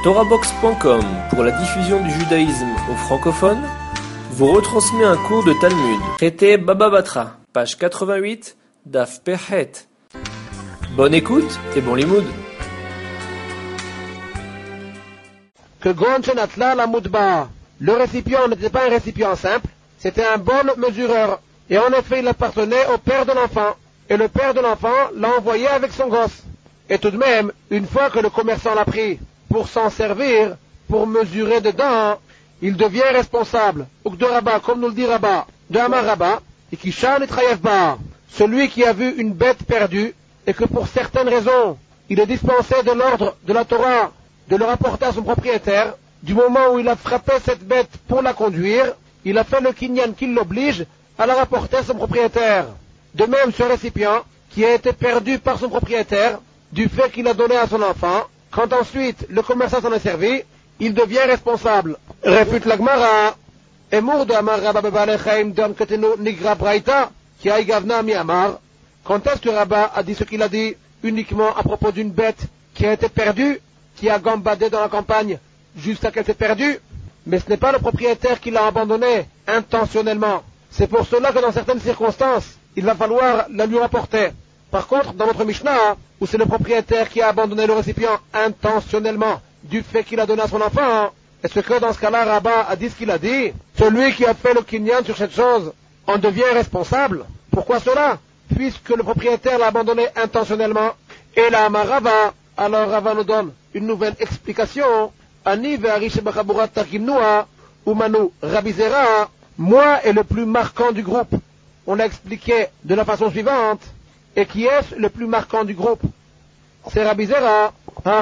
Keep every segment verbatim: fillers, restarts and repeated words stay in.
Torahbox point com, pour la diffusion du judaïsme aux francophones, vous retransmet un cours de Talmud. Traité Baba Batra, page quatre-vingt-huit, Daf Perhet. Bonne écoute et bon limoud. Que Gon Shenatla la Moudba, le récipient n'était pas un récipient simple, c'était un bon mesureur. Et en effet, il appartenait au père de l'enfant. Et le père de l'enfant l'a envoyé avec son gosse. Et tout de même, une fois que le commerçant l'a pris pour s'en servir, pour mesurer dedans, il devient responsable. Ou de Rabat, comme nous le dit Rabat, de Amar Rabat, et qui chan et Trayevba, celui qui a vu une bête perdue, et que pour certaines raisons, il est dispensé de l'ordre de la Torah de le rapporter à son propriétaire, du moment où il a frappé cette bête pour la conduire, il a fait le kinyan qui l'oblige à la rapporter à son propriétaire. De même, ce récipient, qui a été perdu par son propriétaire, du fait qu'il a donné à son enfant, quand ensuite le commerçant s'en est servi, il devient responsable. Réfute la Gemara. Emour de Amar Rabba Bebalechaim Dom Ketenu Nigra Braïta, qui a Igavna mi Amar. Quand est-ce que Rabba a dit ce qu'il a dit uniquement à propos d'une bête qui a été perdue, qui a gambadé dans la campagne jusqu'à qu'elle s'est perdue? Mais ce n'est pas le propriétaire qui l'a abandonnée intentionnellement. C'est pour cela que dans certaines circonstances, il va falloir la lui rapporter. Par contre, dans notre Mishnah, où c'est le propriétaire qui a abandonné le récipient intentionnellement du fait qu'il a donné à son enfant, est-ce que dans ce cas-là, Rabat a dit ce qu'il a dit? Celui qui a fait le kinyan sur cette chose en devient responsable. Pourquoi cela? Puisque le propriétaire l'a abandonné intentionnellement. Et là, Rava, alors Rava nous donne une nouvelle explication. Ani ve'ari shebachaburat targimnua, umanu rabizera, moi est le plus marquant du groupe. On l'a expliqué de la façon suivante. Et qui est le plus marquant du groupe? C'est Rabbi Zera.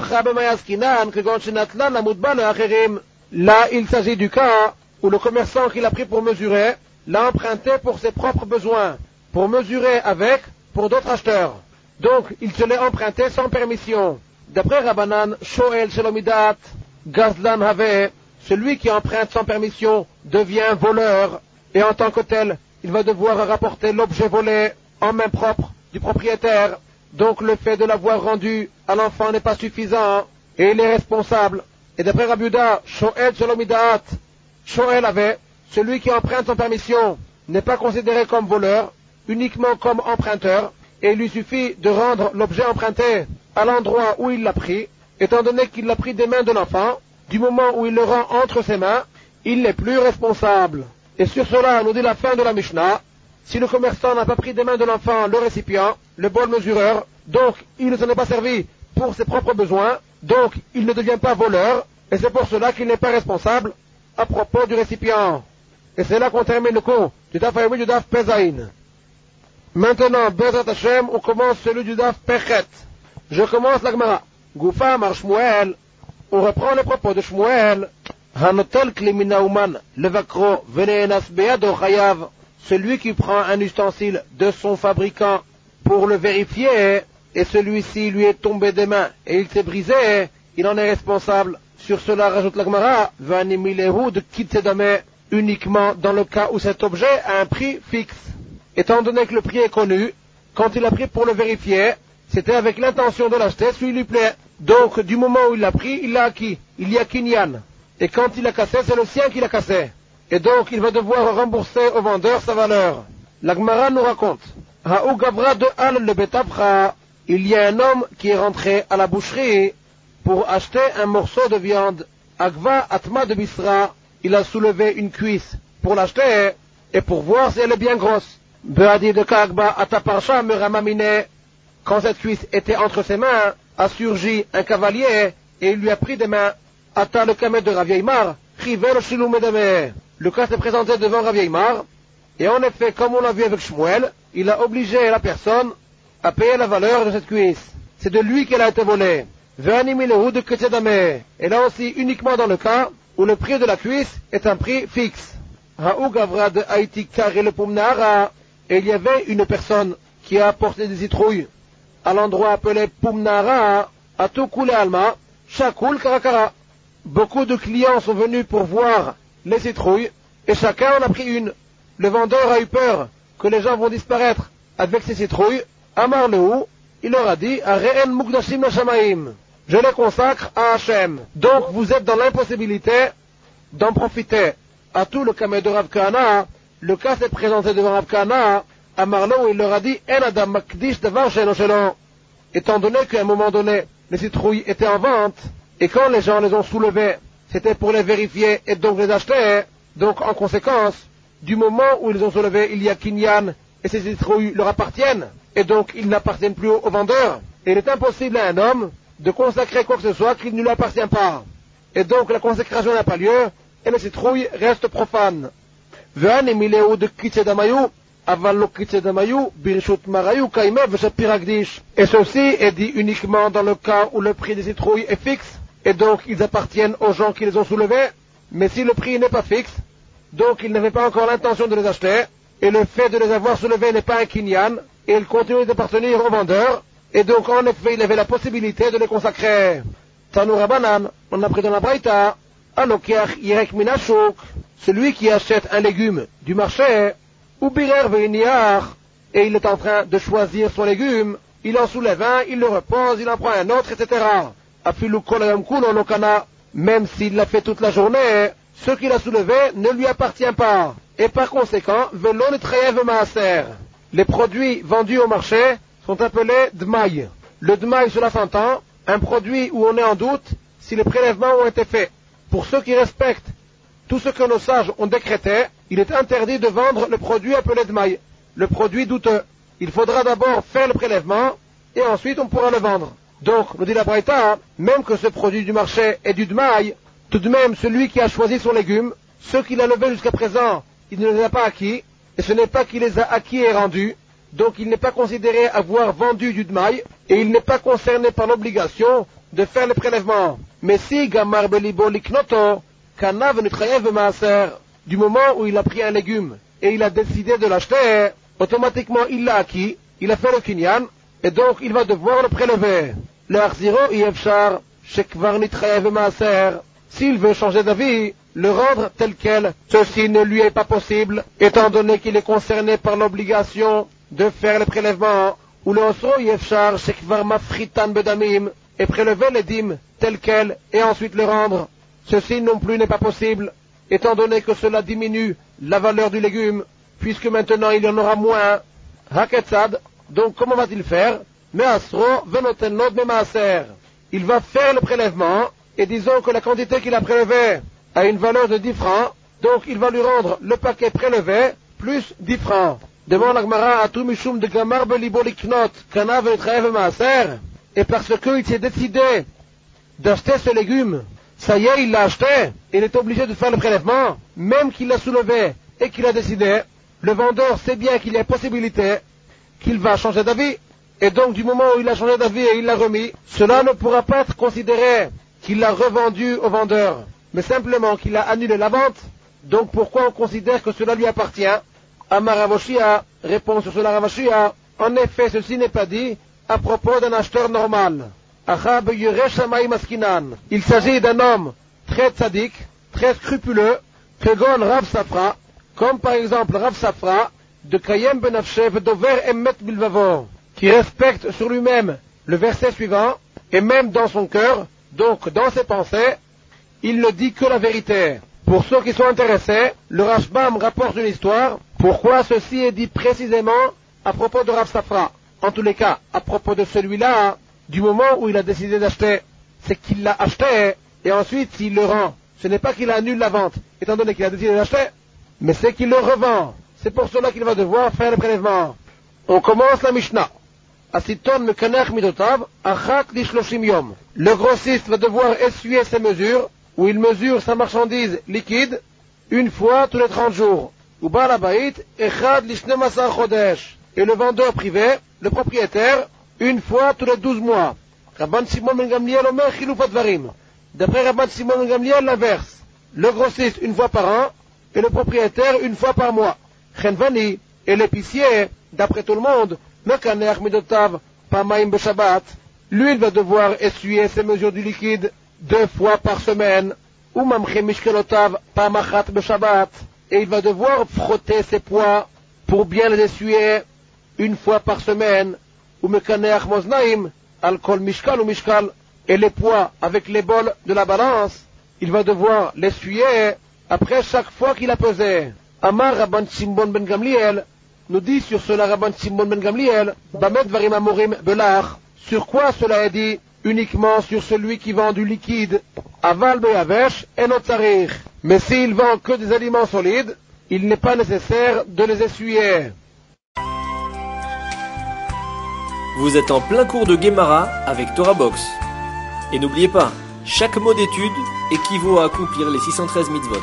Là, il s'agit du cas où le commerçant qui l'a pris pour mesurer l'a emprunté pour ses propres besoins, pour mesurer avec, pour d'autres acheteurs. Donc, il se l'est emprunté sans permission. D'après Rabbanan, Shoel Shelomidat, Gazlan Have, celui qui emprunte sans permission devient voleur, et en tant que tel, il va devoir rapporter l'objet volé en main propre du propriétaire. Donc le fait de l'avoir rendu à l'enfant n'est pas suffisant et il est responsable. Et d'après Rabbi Yehuda, Shoel Shalomidaat, Shoel avait, celui qui emprunte sans permission n'est pas considéré comme voleur, uniquement comme emprunteur, et il lui suffit de rendre l'objet emprunté à l'endroit où il l'a pris, étant donné qu'il l'a pris des mains de l'enfant, du moment où il le rend entre ses mains, il n'est plus responsable. Et sur cela, nous dit la fin de la Mishnah, si le commerçant n'a pas pris des mains de l'enfant le récipient, le bol mesureur, donc il ne s'en est pas servi pour ses propres besoins, donc il ne devient pas voleur, et c'est pour cela qu'il n'est pas responsable à propos du récipient. Et c'est là qu'on termine le cours du Daf Hayomi du Daf Pezaïn. Maintenant, Bezrat Hashem, on commence celui du Daf Perhet. Je commence la Gemara. Goufa Mar Shmuel, on reprend les propos de Shmuel. Hanotel Klimina Uman, Levakro, Venenas Beado Chayav. Celui qui prend un ustensile de son fabricant pour le vérifier, et celui-ci lui est tombé des mains et il s'est brisé, il en est responsable. Sur cela, rajoute la Gemara, Vanimilehu de Kitsedame, uniquement dans le cas où cet objet a un prix fixe. Étant donné que le prix est connu, quand il a pris pour le vérifier, c'était avec l'intention de l'acheter s'il lui plaît. Donc, du moment où il l'a pris, il l'a acquis. Il y a kinyan. Et quand il l'a cassé, c'est le sien qui l'a cassé. Et donc, il va devoir rembourser au vendeur sa valeur. La Gemara nous raconte, Ha'u Gavra de Al le Betapcha, il y a un homme qui est rentré à la boucherie pour acheter un morceau de viande. Agva Atma de Bisra, il a soulevé une cuisse pour l'acheter et pour voir si elle est bien grosse. Beadi de Kagba Ataparsha Meramamine, quand cette cuisse était entre ses mains, a surgi un cavalier et il lui a pris des mains. Ata le kamet de Ravieimar, Chivel Shilumedame. Le cas s'est présenté devant Rav Yeimar, et en effet, comme on l'a vu avec Shmuel, il a obligé la personne à payer la valeur de cette cuisse. C'est de lui qu'elle a été volée. Et là aussi, uniquement dans le cas où le prix de la cuisse est un prix fixe. Et il y avait une personne qui a apporté des citrouilles à l'endroit appelé Pumnara, à tout coulé alma, Shakul Karakara. Beaucoup de clients sont venus pour voir les citrouilles, et chacun en a pris une. Le vendeur a eu peur que les gens vont disparaître avec ces citrouilles. Amar Lehu, il leur a dit, Areen Mukdashim Lashamaim, je les consacre à Hachem. Donc vous êtes dans l'impossibilité d'en profiter. À tout le Kameh de Rav Kahana, le cas s'est présenté devant Rav Kahana à Marlo où il leur a dit En Adam Makdish Davar Shelo Shelo. Étant donné qu'à un moment donné, les citrouilles étaient en vente, et quand les gens les ont soulevées, c'était pour les vérifier et donc les acheter. Donc en conséquence, du moment où ils ont soulevés, il y a Kinyan, et ces citrouilles leur appartiennent, et donc ils n'appartiennent plus aux vendeurs. Et il est impossible à un homme de consacrer quoi que ce soit qui ne lui appartient pas. Et donc la consécration n'a pas lieu, et les citrouilles restent profanes. Et ceci est dit uniquement dans le cas où le prix des citrouilles est fixe, et donc ils appartiennent aux gens qui les ont soulevés. Mais si le prix n'est pas fixe, donc ils n'avaient pas encore l'intention de les acheter, et le fait de les avoir soulevés n'est pas un kinyan, et ils continuent d'appartenir aux vendeurs, et donc en effet il avait la possibilité de les consacrer. Tanu Rabanan, on a pris dans la Braïta, Alokiach Yerek Minashuk, celui qui achète un légume du marché, ou Birer Veiniar, et il est en train de choisir son légume, il en soulève un, il le repose, il en prend un autre, et cetera. Afilu Kolayam Kulo Lokana, même s'il l'a fait toute la journée, ce qu'il a soulevé ne lui appartient pas. Et par conséquent, Velon Treyev Maaser. Les produits vendus au marché sont appelés Dmaï. Le Dmaï, cela s'entend, un produit où on est en doute si les prélèvements ont été faits. Pour ceux qui respectent tout ce que nos sages ont décrété, il est interdit de vendre le produit appelé Dmaï, le produit douteux. Il faudra d'abord faire le prélèvement et ensuite on pourra le vendre. Donc, nous dit la Braïta, même que ce produit du marché est du Dmaï, tout de même celui qui a choisi son légume, ceux qu'il a levés jusqu'à présent, il ne les a pas acquis, et ce n'est pas qu'il les a acquis et rendus, donc il n'est pas considéré avoir vendu du Dmaï, et il n'est pas concerné par l'obligation de faire le prélèvement. Mais si Gamar Belibo Liknoto, Kanav Nitrayev Maaser, du moment où il a pris un légume et il a décidé de l'acheter, automatiquement il l'a acquis, il a fait le kinyan, et donc il va devoir le prélever. Le Arziro Yevchar, Shekvar Nitrayev Maaser, s'il veut changer d'avis, le rendre tel quel, ceci ne lui est pas possible, étant donné qu'il est concerné par l'obligation de faire le prélèvement, ou le Osro Yevchar, Shekvar Mafritan Bedamim, et prélever les dîmes tel quel, et ensuite le rendre. Ceci non plus n'est pas possible, étant donné que cela diminue la valeur du légume, puisque maintenant il y en aura moins. Haketzad, donc comment va-t-il faire? Mais Asro venotenot memaaser. Il va faire le prélèvement, et disons que la quantité qu'il a prélevée a une valeur de dix francs, donc il va lui rendre le paquet prélevé plus dix francs. Demande la Gemara à tout Mishum de Gamar Belibo Liknot, Kanav Nitrayev Maaser, et parce qu'il s'est décidé d'acheter ce légume, ça y est, il l'a acheté, il est obligé de faire le prélèvement, même qu'il l'a soulevé et qu'il a décidé, le vendeur sait bien qu'il y a possibilité qu'il va changer d'avis, et donc du moment où il a changé d'avis et il l'a remis, cela ne pourra pas être considéré qu'il l'a revendu au vendeur, mais simplement qu'il a annulé la vente. Donc pourquoi on considère que cela lui appartient? Amar Ravoshia répond sur cela Ravoshia, en effet ceci n'est pas dit à propos d'un acheteur normal. Il s'agit d'un homme très tzaddik, très scrupuleux, que gon Rav Safra, comme par exemple Rav Safra, de Kayem Benafshe Dover Emmet Bilvavo, qui respecte sur lui-même le verset suivant, et même dans son cœur, donc dans ses pensées, il ne dit que la vérité. Pour ceux qui sont intéressés, le Rashbam rapporte une histoire, pourquoi ceci est dit précisément à propos de Rav Safra. En tous les cas, à propos de celui-là, du moment où il a décidé d'acheter, c'est qu'il l'a acheté, et ensuite s'il le rend, ce n'est pas qu'il annule la vente, étant donné qu'il a décidé d'acheter, mais c'est qu'il le revend. C'est pour cela qu'il va devoir faire le prélèvement. On commence la Mishnah. Asiton mekanech midotav, achat li shloshim yom. Le grossiste va devoir essuyer ses mesures, où il mesure sa marchandise liquide, une fois tous les trente jours. Ou bal habayit, echad li shnemasar chodesh. Et le vendeur privé, le propriétaire, une fois tous les douze mois. Rabban Simon ben Gamliel omer chiluf advarim. D'après Rabban Simon ben Gamliel, l'inverse. Le grossiste une fois par an, et le propriétaire une fois par mois. Chenvani, et l'épicier, d'après tout le monde, mekanech midotav, pamaim beshabbat. Lui, il va devoir essuyer ses mesures du liquide deux fois par semaine. Ou mamche mishkelotav, pamachat beshabbat. Et il va devoir frotter ses poids pour bien les essuyer une fois par semaine. Ou mekaneach moznaim, al kol mishkal ou mishkal, et les poids avec les bols de la balance, il va devoir l'essuyer après chaque fois qu'il a pesé. Amar Rabban Shimon ben Gamliel, nous dit sur cela Rabban Shimon ben Gamliel, Bamed Varim Amorim Belach, sur quoi cela est dit? Uniquement sur celui qui vend du liquide, Aval Beyavesh et Notzarir. Mais s'il vend que des aliments solides, il n'est pas nécessaire de les essuyer. Vous êtes en plein cours de Gemara avec Torah Box. Et n'oubliez pas, chaque mot d'étude équivaut à accomplir les six cent treize mitzvot.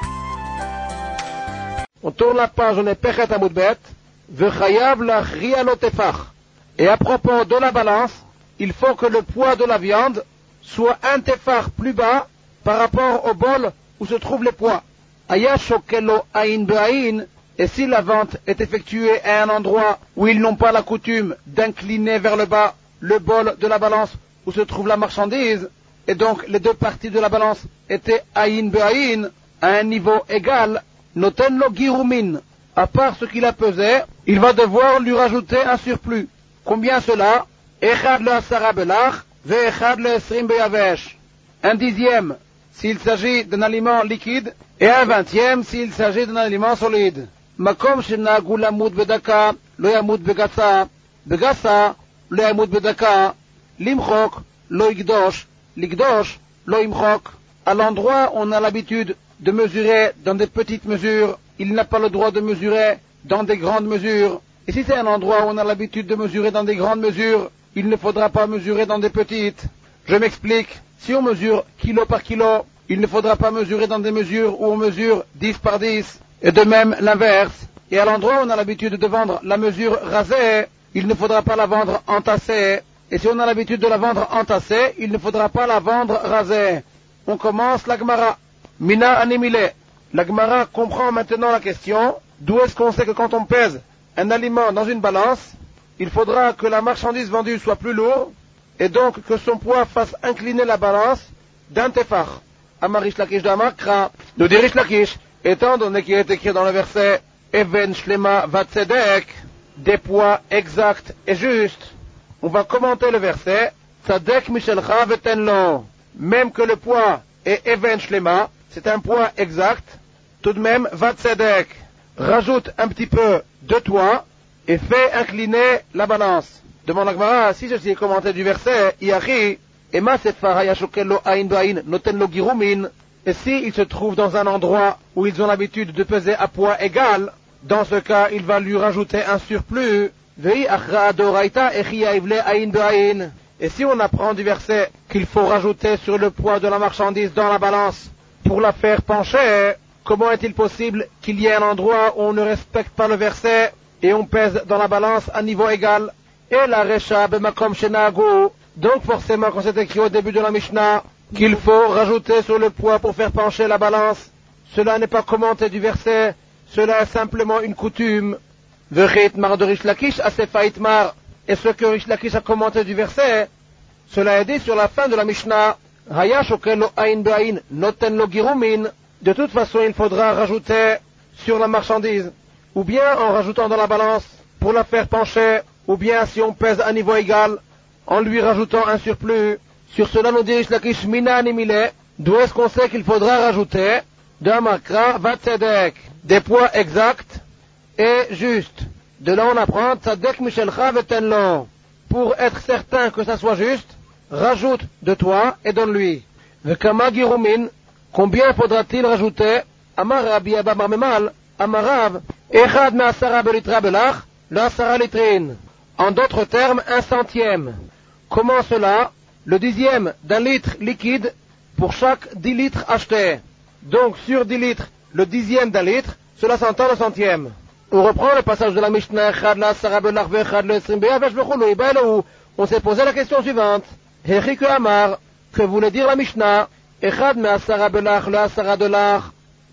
On tourne la page, on est Pechet Amoudbet, Vechayav Lachria Lotefach. Et à propos de la balance, il faut que le poids de la viande soit un tefar plus bas par rapport au bol où se trouvent les poids. Aya shokelo aïn be'aïn, et si la vente est effectuée à un endroit où ils n'ont pas la coutume d'incliner vers le bas le bol de la balance où se trouve la marchandise, et donc les deux parties de la balance étaient aïn be'aïn, à un niveau égal, noten lo girumin, à part ce qu'il a pesé, il va devoir lui rajouter un surplus. Combien cela? Echad le asara belach, ve echad le esrim beyavesh. Un dixième s'il s'agit d'un aliment liquide, et un vingtième s'il s'agit d'un aliment solide. Makom shenagu lamud bedaka, lo yamud begatsa, begatsa, lo yamud bedaka, limchok, lo yigdosh, ligdosh, lo imchok. À l'endroit où on a l'habitude de mesurer dans des petites mesures, il n'a pas le droit de mesurer dans des grandes mesures. Et si c'est un endroit où on a l'habitude de mesurer dans des grandes mesures, il ne faudra pas mesurer dans des petites. Je m'explique. Si on mesure kilo par kilo, il ne faudra pas mesurer dans des mesures où on mesure dix par dix. Et de même l'inverse. Et à l'endroit où on a l'habitude de vendre la mesure rasée, il ne faudra pas la vendre entassée. Et si on a l'habitude de la vendre entassée, il ne faudra pas la vendre rasée. On commence la Gemara. Mina animile. La Gemara comprend maintenant la question. D'où est-ce qu'on sait que quand on pèse un aliment dans une balance, il faudra que la marchandise vendue soit plus lourde, et donc que son poids fasse incliner la balance d'un tefar. Amarish Lakish d'Amakra, nous dit Rish Lakish, étant donné qu'il est écrit dans le verset Even Shlema Vatzedek, des poids exacts et justes, on va commenter le verset Tzadek Mishelcha Vetenlo. Même que le poids est Even Shlema, c'est un poids exact, tout de même Vatzedek. Rajoute un petit peu de toi et fais incliner la balance. Demande la Gemara, si ceci est commenté du verset, Iachi, Ema Sefar Hayashokello Ain Bain Notenlo Girumin, et si il se trouve dans un endroit où ils ont l'habitude de peser à poids égal, dans ce cas, il va lui rajouter un surplus. Vei Achra Adoraita Echia Ivle Ain Bain. Et si on apprend du verset qu'il faut rajouter sur le poids de la marchandise dans la balance pour la faire pencher, comment est-il possible qu'il y ait un endroit où on ne respecte pas le verset et on pèse dans la balance à niveau égal? Et la Recha Bemakom Shenagu. Donc forcément, quand c'est écrit au début de la Mishnah qu'il faut rajouter sur le poids pour faire pencher la balance, cela n'est pas commenté du verset, cela est simplement une coutume. Vechit Mar de Rish Lakish Asefa Itmar. Et ce que Rish Lakish a commenté du verset, cela est dit sur la fin de la Mishnah. Haya Shokelo Ain Be'ain Noten Lo Girumin. De toute façon, il faudra rajouter sur la marchandise, ou bien en rajoutant dans la balance pour la faire pencher, ou bien si on pèse à niveau égal, en lui rajoutant un surplus. Sur cela, nous dirige Lakish Mina Animile, d'où est-ce qu'on sait qu'il faudra rajouter d'un makra vatzedek, des poids exacts et justes. De là, on apprend tzadek mishelcha vetenlo. Pour être certain que ça soit juste, rajoute de toi et donne-lui. Vekama girumin. Combien faudra-t-il rajouter? Amar Rabbi Abba Bar Memal, Amarav, Echad me'asara belitra belach, l'asara litrin. En d'autres termes, un centième. Comment cela? Le dixième d'un litre liquide pour chaque dix litres achetés. Donc sur dix litres, le dixième d'un litre, cela s'entend le centième. On reprend le passage de la Mishnah, Echad l'asara belach ve'echad le'esrim be'avesh v'chulu, où on s'est posé la question suivante. Hechiku Amar, que voulait dire la Mishnah? Echad me asara belach le asara dolach,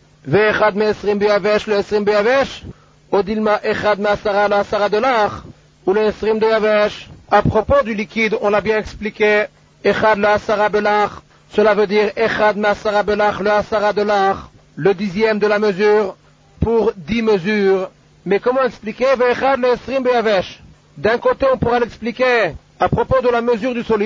ve echad me esrim beyavesh le esrim beyavesh, ou dilma echad me asara le asara dolach, ou le esrim beyavesh. À propos du liquide, on l'a bien expliqué, echad le asara belach, cela veut dire echad me asara belach le asara dolach, le dixième de la mesure, pour dix mesures. Mais comment expliquer ve echad le esrim beyavesh? D'un côté, on pourra l'expliquer à propos de la mesure du solide,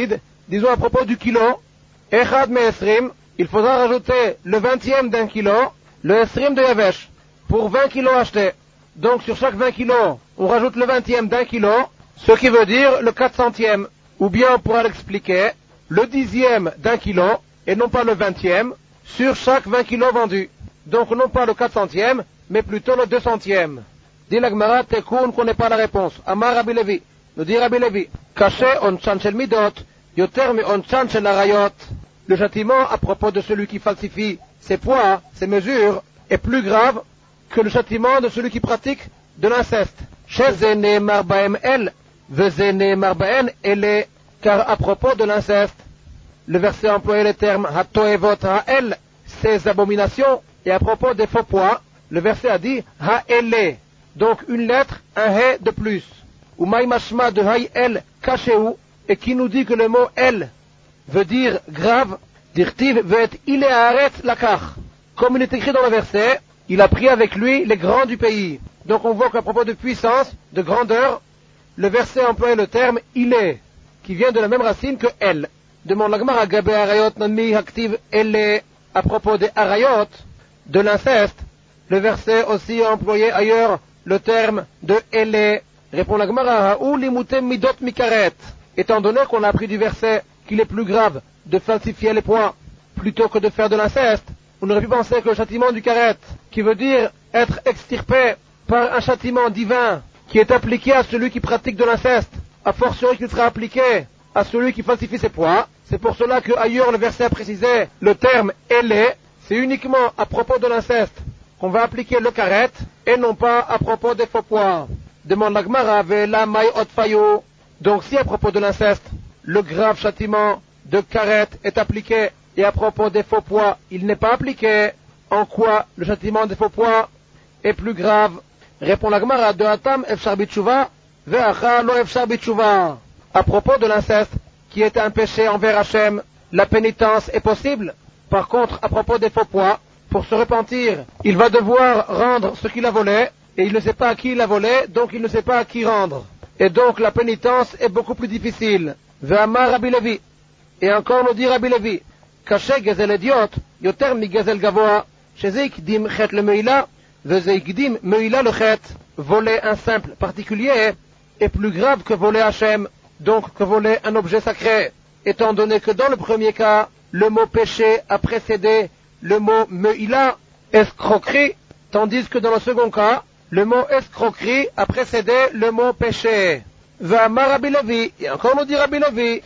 disons à propos du kilo, Echad me'esrim, il faudra rajouter le vingtième d'un kilo, le esrim de Yavesh, pour vingt kilos achetés. Donc sur chaque vingt kilos, on rajoute le vingtième d'un kilo, ce qui veut dire le quatre centième. Ou bien on pourra l'expliquer, le dixième d'un kilo, et non pas le vingtième, sur chaque vingt kilos vendus. Donc non pas le quatre centième, mais plutôt le deux centième. Dit la Gemara, Tekoun, qu'on n'est pas la réponse. Amar Rabbi Levi, nous dit Rabbi Levi, Kaché onchan shel midot, yoter mi onchan shel arayot. Le châtiment à propos de celui qui falsifie ses poids, ses mesures, est plus grave que le châtiment de celui qui pratique de l'inceste. Shezene marbaem el, vezene marbaen ele, car à propos de l'inceste, le verset employait le terme hatoevot ha'el, ces abominations, et à propos des faux poids, le verset a dit ha'ele, donc une lettre, un he de plus. Ou maïmashma de ha'el kasheu, et qui nous dit que le mot el veut dire grave, dirtiv veut être il est arrête lakar. Comme il est écrit dans le verset, il a pris avec lui les grands du pays. Donc on voit qu'à propos de puissance, de grandeur, le verset emploie le terme il est, qui vient de la même racine que elle. Demande la Gemara Gabé Arayot Nami Haktiv Elle, à propos des Arayot, de l'inceste, le verset aussi a employé ailleurs le terme de Elle. Répond la Gemara Haou Limute Midot Mikaret. Étant donné qu'on a appris du verset qu'il est plus grave de falsifier les poids plutôt que de faire de l'inceste, on aurait pu penser que le châtiment du karet, qui veut dire être extirpé par un châtiment divin qui est appliqué à celui qui pratique de l'inceste, a fortiori qu'il sera appliqué à celui qui falsifie ses poids. C'est pour cela que ailleurs le verset a précisé le terme « elle », c'est uniquement à propos de l'inceste qu'on va appliquer le karet et non pas à propos des faux poids. Demande la Gemara la maï otfayo. Donc si à propos de l'inceste, le grave châtiment de karet est appliqué et à propos des faux poids, il n'est pas appliqué, en quoi le châtiment des faux poids est plus grave? Répond la Gemara de Hatam efshar bitshuva ve'acha lo efshar bitshuva. À propos de l'inceste, qui est un péché envers Hachem, la pénitence est possible. Par contre, à propos des faux poids, pour se repentir, il va devoir rendre ce qu'il a volé, et il ne sait pas à qui il a volé, donc il ne sait pas à qui rendre. Et donc la pénitence est beaucoup plus difficile. Ve'amar Rabbi Levi. Et encore nous dit Rabbi Levi, Kaché gezel idiot, yoter mi gezel gavoa, sheze ikdim chet le meila, veze ikdim meila le chet. Voler un simple particulier est plus grave que voler Hachem, donc que voler un objet sacré, étant donné que dans le premier cas, le mot péché a précédé le mot meila, escroquerie, tandis que dans le second cas, le mot escroquerie a précédé le mot péché. Ve'amar Rabbi Levi, et encore nous dit Rabbi Levi,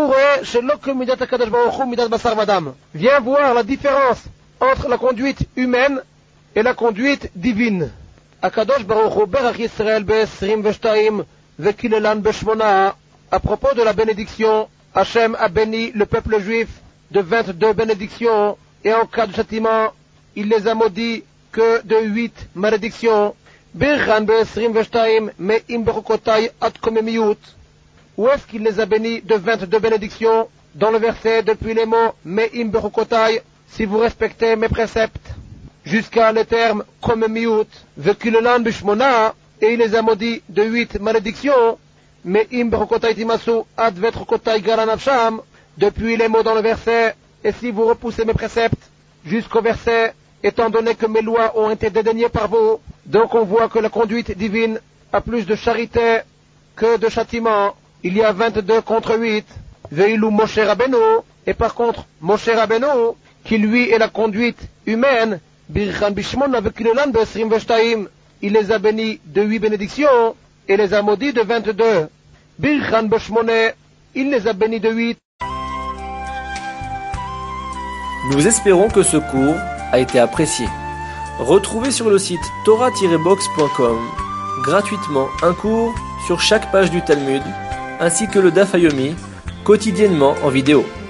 viens voir la différence entre la conduite humaine et la conduite divine. Akadosh Baruch Hu berach Yisrael be'esrim ve'shtaim ve'kilelan be'shmona. À propos de la bénédiction, Hachem a béni le peuple juif de vingt-deux bénédictions, et en cas de châtiment, il les a maudits que de huit malédictions. Birchan be'esrim ve'shtaim me'im bechukotai ad komemiyut. Où est-ce qu'il les a bénis de vingt-deux bénédictions? Dans le verset, depuis les mots me'im bechukotai, si vous respectez mes préceptes, jusqu'à le terme komemiyut, ve'kilelan b'shmona, et il les a maudits de huit malédictions. Me'im bechukotai timasu ad vetchukotai garanavsham, depuis les mots dans le verset, et si vous repoussez mes préceptes jusqu'au verset, étant donné que mes lois ont été dédaignées par vous. Donc on voit que la conduite divine a plus de charité que de châtiment. Il y a vingt-deux contre huit. Veilou Moshe Rabbeinu, et par contre Moshe Rabbeinu, qui lui est la conduite humaine, Birchan Bishmona vekilelan be'esrim ve'shtaim, il les a bénis de huit bénédictions et les a maudits de vingt-deux. Birchan Beshmone, il les a bénis de huit. Nous espérons que ce cours a été apprécié. Retrouvez sur le site torah tiret box point com gratuitement un cours sur chaque page du Talmud, ainsi que le Daf Yomi, quotidiennement en vidéo.